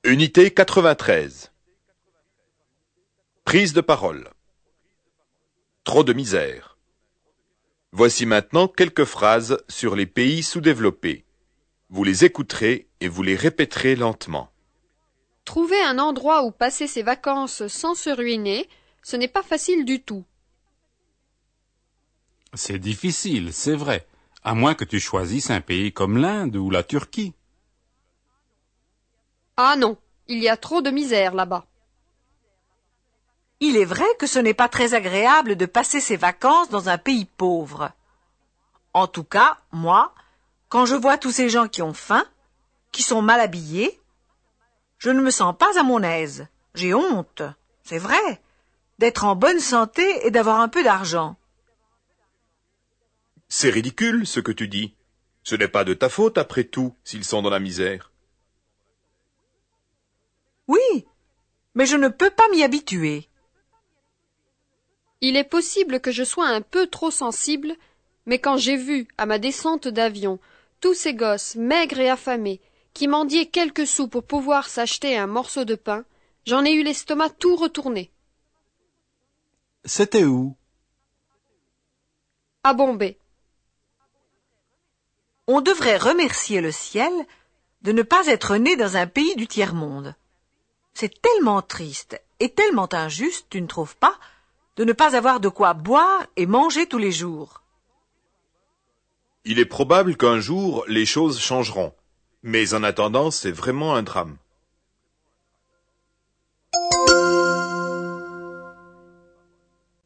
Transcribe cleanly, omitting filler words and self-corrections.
Unité 93. Prise de parole. Trop de misère. Voici maintenant quelques phrases sur les pays sous-développés. Vous les écouterez et vous les répéterez lentement. Trouver un endroit où passer ses vacances sans se ruiner, ce n'est pas facile du tout. C'est difficile, c'est vrai, à moins que tu choisisses un pays comme l'Inde ou la Turquie. Ah non, il y a trop de misère là-bas. Il est vrai que ce n'est pas très agréable de passer ses vacances dans un pays pauvre. En tout cas, moi, quand je vois tous ces gens qui ont faim, qui sont mal habillés, je ne me sens pas à mon aise. J'ai honte, c'est vrai, d'être en bonne santé et d'avoir un peu d'argent. C'est ridicule ce que tu dis. Ce n'est pas de ta faute après tout s'ils sont dans la misère. Oui, mais je ne peux pas m'y habituer. Il est possible que je sois un peu trop sensible, mais quand j'ai vu, à ma descente d'avion, tous ces gosses maigres et affamés, qui mendiaient quelques sous pour pouvoir s'acheter un morceau de pain, j'en ai eu l'estomac tout retourné. C'était où? À Bombay. On devrait remercier le ciel de ne pas être né dans un pays du tiers-monde. C'est tellement triste et tellement injuste, tu ne trouves pas, de ne pas avoir de quoi boire et manger tous les jours. Il est probable qu'un jour les choses changeront. Mais en attendant, c'est vraiment un drame.